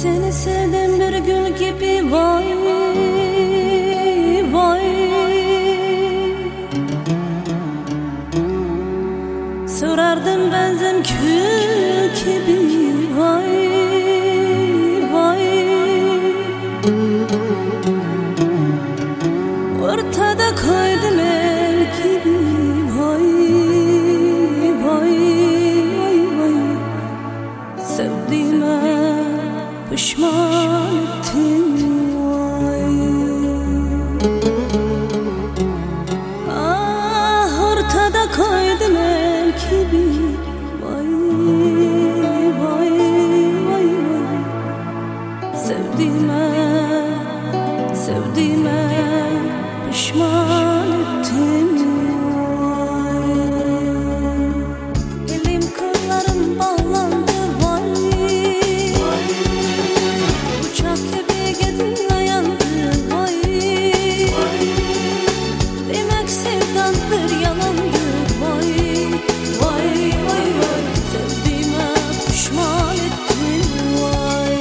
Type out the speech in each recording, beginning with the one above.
Seni sevdim bir gül gibi vay vay. Sorardım benzem kül gibi vay vay. Ortada koydum el gibi vay vay vay vay. Sevdiğime pişman ettim vay. Ah, ortada koydum el gibi vay vay vay vay. Sevdiğime pişman ettim vay. Elim kollarım bağlandı vay. Uçak gibi gidiyor yandı vay. Demek sevdandır yalandı vay vay vay vay. Sevdiğime pişman ettim vay.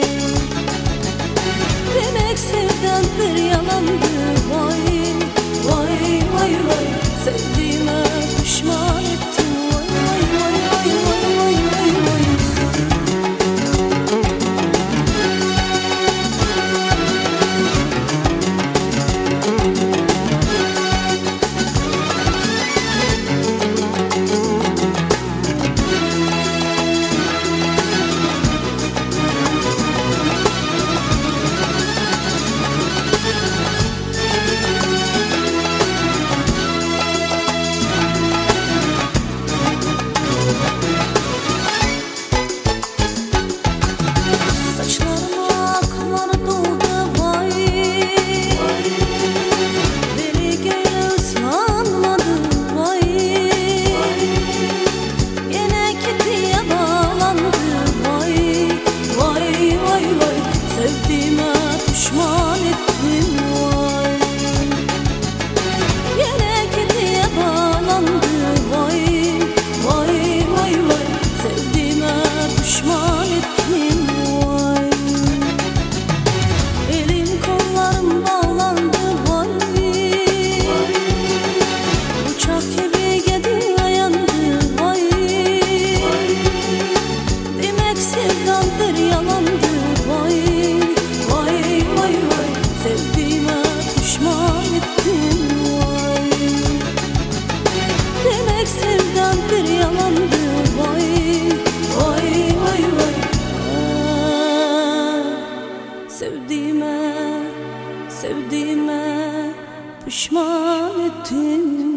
Demek sevdandır yalandı vay vay vay vay. Sevdiğime pişman ettim vay vay vay vay vay vay vay. Sevdiğime pişman ettim vay. Yine gidiye bağlandı vay vay vay vay. Sevdiğime pişman ettim vay. Elim kollarım bağlandı vay. Uçak gibi gidiyor yandı vay. Demek sevdandır yalandı vay. Sevdiğime pişman ettim vay. Demek sevdandır yalandı vay vay vay vay. Ah, sevdiğime pişman ettim.